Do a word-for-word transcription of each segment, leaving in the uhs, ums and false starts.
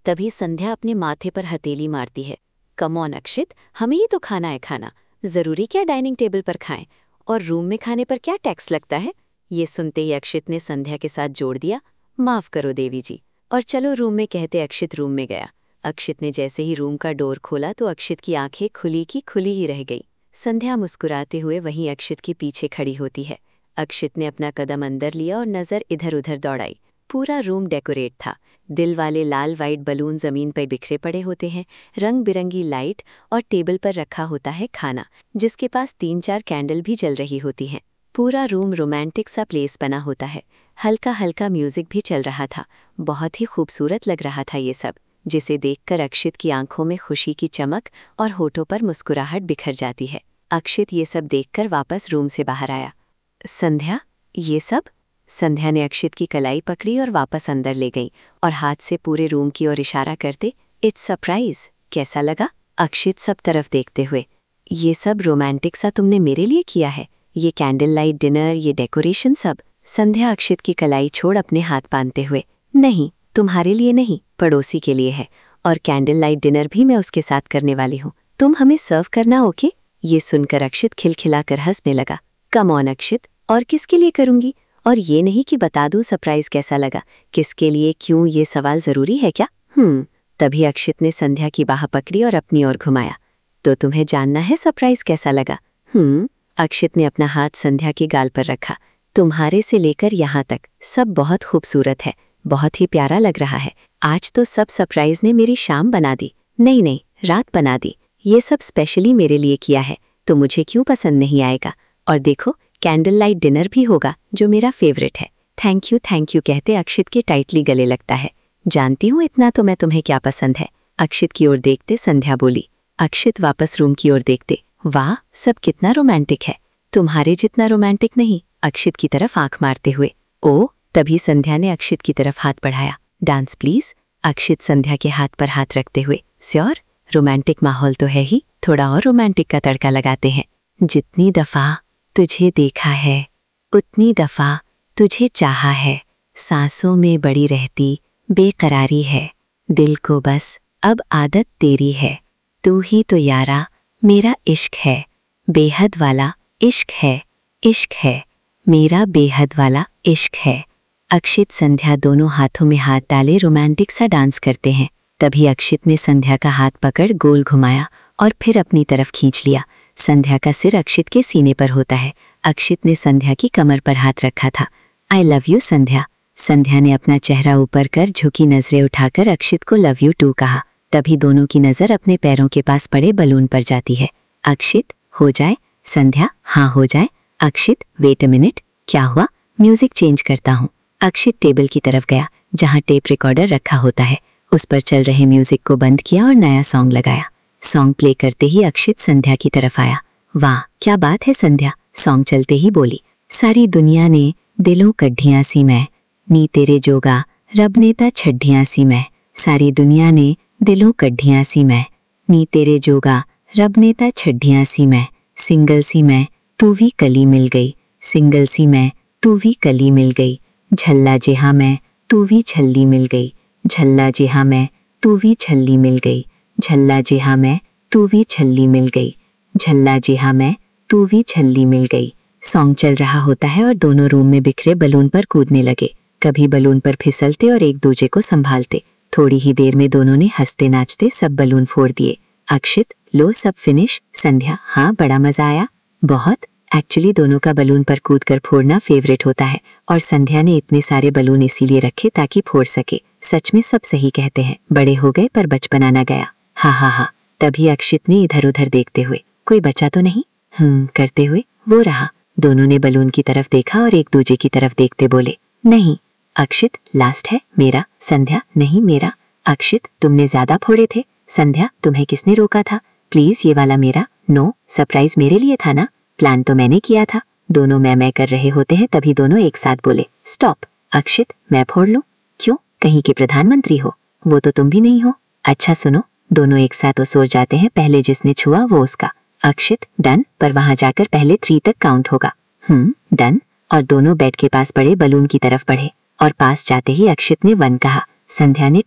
तभी संध्या अपने माथे पर हथेली मारती है। कम ऑन अक्षित, हमें ही तो खाना है खाना, जरूरी क्या डाइनिंग टेबल पर खाएं, और रूम में खाने पर क्या टैक्स लगता है। ये सुनते ही अक्षित ने संध्या के साथ जोड़ दिया, माफ करो देवी जी, और चलो रूम में कहते अक्षित रूम में गया। अक्षित ने जैसे ही रूम का डोर खोला तो अक्षित की आंखें खुली की खुली ही रह गई। संध्या मुस्कुराते हुए वहीं अक्षित के पीछे खड़ी होती है। अक्षित ने अपना कदम अंदर लिया और नज़र इधर उधर दौड़ाई। पूरा रूम डेकोरेट था। दिल वाले लाल वाइट बलून जमीन पर बिखरे पड़े होते हैं, रंग बिरंगी लाइट, और टेबल पर रखा होता है खाना, जिसके पास तीन चार कैंडल भी जल रही होती हैं। पूरा रूम रोमांटिक सा प्लेस बना होता है। हल्का हल्का म्यूजिक भी चल रहा था। बहुत ही खूबसूरत लग रहा था ये सब, जिसे देखकर अक्षित की आंखों में खुशी की चमक और होठों पर मुस्कुराहट बिखर जाती है। अक्षित ये सब देखकर वापस रूम से बाहर आया। संध्या, ये सब? संध्या ने अक्षित की कलाई पकड़ी और वापस अंदर ले गई और हाथ से पूरे रूम की ओर इशारा करते, इट्स सरप्राइज, कैसा लगा? अक्षित सब तरफ देखते हुए, ये सब रोमांटिक सा तुमने मेरे लिए किया है? ये कैंडल लाइट डिनर, ये डेकोरेशन सब? संध्या अक्षित की कलाई छोड़ अपने हाथ बांधते हुए, नहीं, तुम्हारे लिए नहीं, पड़ोसी के लिए है, और कैंडल लाइट डिनर भी मैं उसके साथ करने वाली हूँ। तुम हमें सर्व करना, ओके? ये सुनकर अक्षित खिलखिलाकर हंसने लगा। कम ऑन अक्षित, और किसके लिए करूंगी? और ये नहीं कि बता दूं सरप्राइज कैसा लगा, किसके लिए, क्यों, ये सवाल जरूरी है क्या? हम्म तभी अक्षित ने संध्या की बाह पकड़ी और अपनी ओर घुमाया। तो तुम्हें जानना है सरप्राइज कैसा लगा? हम्म अक्षित ने अपना हाथ संध्या के गाल पर रखा। तुम्हारे से लेकर यहाँ तक सब बहुत खूबसूरत है, बहुत ही प्यारा लग रहा है। आज तो सब सरप्राइज ने मेरी शाम बना दी, नहीं नहीं रात बना दी। ये सब स्पेशली मेरे लिए किया है, तो मुझे क्यों पसंद नहीं आएगा? और देखो, कैंडल लाइट डिनर भी होगा जो मेरा फेवरेट है। थैंक यू थैंक यू कहते अक्षित के टाइटली गले लगता है। जानती हूँ इतना तो मैं तुम्हें क्या पसंद है। अक्षित की ओर देखते संध्या बोली। अक्षित वापस रूम की ओर देखते, वाह, सब कितना रोमांटिक है। तुम्हारे जितना रोमांटिक नहीं, अक्षित की तरफ आंख मारते हुए। ओ, तभी संध्या ने अक्षित की तरफ हाथ बढ़ाया। Dance please. अक्षित संध्या के हाथ पर हाथ रखते हुए, श्योर, रोमांटिक माहौल तो है ही, थोड़ा और रोमांटिक का तड़का लगाते हैं। जितनी दफा तुझे देखा है, उतनी दफा तुझे चाहा है, सांसों में बड़ी रहती बेकरारी है, दिल को बस अब आदत तेरी है, तू ही तो यारा मेरा इश्क है, बेहद वाला इश्क है, इश्क है, मेरा बेहद वाला इश्क है। अक्षित संध्या दोनों हाथों में हाथ डाले रोमांटिक सा डांस करते हैं। तभी अक्षित ने संध्या का हाथ पकड़ गोल घुमाया और फिर अपनी तरफ खींच लिया। संध्या का सिर अक्षित के सीने पर होता है। अक्षित ने संध्या की कमर पर हाथ रखा था। आई लव यू संध्या। संध्या ने अपना चेहरा ऊपर कर झुकी नजरें उठाकर अक्षित को लव यू टू कहा। तभी दोनों की नजर अपने पैरों के पास पड़े बलून पर जाती है। अक्षित, हो जाए? संध्या, हाँ हो जाए। अक्षित, वेट अ मिनट, क्या हुआ? म्यूजिक चेंज करता हूँ। अक्षित टेबल की तरफ गया जहाँ टेप रिकॉर्डर रखा होता है। उस पर चल रहे म्यूजिक को बंद किया और नया सॉन्ग लगाया। सॉन्ग प्ले करते ही अक्षित संध्या की तरफ आया। वाह, क्या बात है संध्या। सॉन्ग चलते ही बोली, सारी दुनिया ने दिलों कड्ढियां सी मैं, नी तेरे जोगा रब ने ता छड्ढियां सी मैं। सारी दुनिया ने दिलों कड्ढियां सी मैं, नी तेरे जोगा रब ने ता छड्ढियां सी मैं। सिंगल सी मैं, तू भी कली मिल गई, सिंगल सी मैं, तू भी कली मिल गई। झल्ला जिहा मैं, तू भी झल्ली मिल गई, झल्ला जिहा मैं, तू भी झल्ली मिल गई। झल्ला जिहा मैं, तू भी झल्ली मिल गई, झल्ला जिहा मैं, तू भी झल्ली मिल गई। सॉन्ग चल रहा होता है और दोनों रूम में बिखरे बलून पर कूदने लगे। कभी बलून पर फिसलते और एक दूसरे को संभालते। थोड़ी ही देर में दोनों ने हंसते नाचते सब बलून फोड़ दिए। अक्षित, लो सब फिनिश। संध्या, हाँ बड़ा मजा आया। बहुत। एक्चुअली दोनों का बलून पर कूदकर फोड़ना फेवरेट होता है और संध्या ने इतने सारे बलून इसीलिए रखे ताकि फोड़ सके। सच में सब सही कहते हैं, बड़े हो गए पर बचपना न गया। हाँ हाँ हाँ। तभी अक्षित ने इधर उधर देखते हुए, कोई बचा तो नहीं हम्म करते हुए, वो रहा। दोनों ने बलून की तरफ देखा और एक दूसरे की तरफ देखते बोले, नहीं। अक्षित, लास्ट है मेरा। संध्या, नहीं मेरा। अक्षित, तुमने ज्यादा फोड़े थे। संध्या, तुम्हें किसने रोका था? प्लीज ये वाला मेरा। नो, सरप्राइज मेरे लिए था ना, प्लान तो मैंने किया था। दोनों मैं मैं कर रहे होते हैं तभी दोनों एक साथ बोले, स्टॉप। अक्षित, मैं फोड़ लूं? क्यों, कहीं के प्रधानमंत्री हो? वो तो तुम भी नहीं हो। अच्छा सुनो, दोनों एक साथ तो सो जाते हैं, पहले जिसने छुआ वो उसका। अक्षित, डन, पर वहां जाकर पहले थ्री तक काउंट होगा। Hmm done. और दोनों बेड के पास पड़े बलून की तरफ बढ़े और पास जाते ही अक्षित ने वन कहा, संध्या ने टू,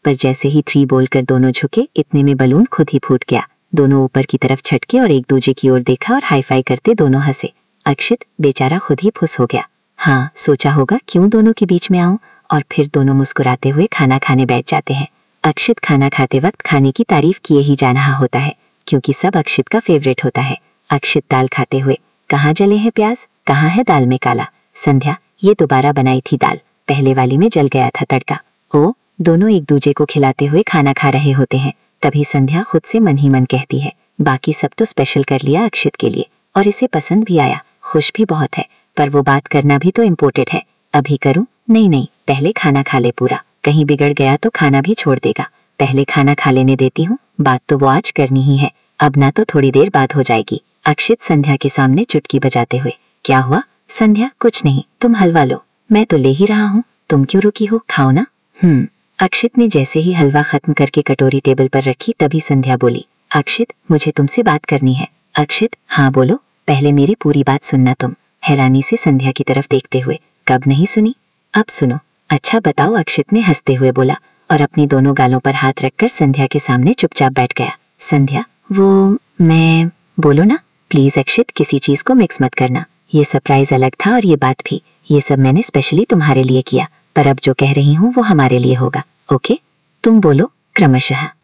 पर जैसे ही थ्री बोलकर दोनों झुके, इतने में बलून खुद ही फूट गया। दोनों ऊपर की तरफ छटके और एक दूसरे की ओर देखा और हाई फाई करते दोनों हंसे। अक्षित बेचारा खुद ही फुस हो गया। हाँ, सोचा होगा क्यों दोनों के बीच में आऊं, और फिर दोनों मुस्कुराते हुए खाना खाने बैठ जाते हैं। अक्षित खाना खाते वक्त खाने की तारीफ किए ही जा रहा होता है, क्योंकि सब अक्षित का फेवरेट होता है। अक्षित दाल खाते हुए, कहाँ जले हैं प्याज, कहाँ है दाल में काला। संध्या, ये दोबारा बनाई थी दाल, पहले वाली में जल गया था तड़का। ओ, दोनों एक दूजे को खिलाते हुए खाना खा रहे होते हैं। तभी संध्या खुद से मन ही मन कहती है, बाकी सब तो स्पेशल कर लिया अक्षित के लिए, और इसे पसंद भी आया, खुश भी बहुत है, पर वो बात करना भी तो इम्पोर्टेंट है। अभी करूं? नहीं नहीं, पहले खाना खा ले पूरा, कहीं बिगड़ गया तो खाना भी छोड़ देगा। पहले खाना खा लेने देती हूँ, बात तो वो आज करनी ही है, अब ना तो थोड़ी देर बाद हो जाएगी। अक्षित संध्या के सामने चुटकी बजाते हुए, क्या हुआ संध्या? कुछ नहीं, तुम हलवा लो, मैं तो ले ही रहा हूँ, तुम क्यों रुकी हो, खाओ ना। हम्म अक्षित ने जैसे ही हलवा खत्म करके कटोरी टेबल पर रखी, तभी संध्या बोली, अक्षित, मुझे तुमसे बात करनी है। अक्षित, हाँ बोलो, पहले मेरी पूरी बात सुनना तुम, हैरानी से संध्या की तरफ देखते हुए। कब नहीं सुनी? अब सुनो। अच्छा बताओ, अक्षित ने हंसते हुए बोला, और अपनी दोनों गालों पर हाथ रखकर संध्या के सामने चुपचाप बैठ गया। संध्या, वो मैं बोलो ना प्लीज। अक्षित, किसी चीज को मिक्स मत करना, ये सरप्राइज अलग था और ये बात भी, ये सब मैंने स्पेशली तुम्हारे लिए किया, पर अब जो कह रही हूँ वो हमारे लिए होगा, ओके? तुम बोलो क्रमशः।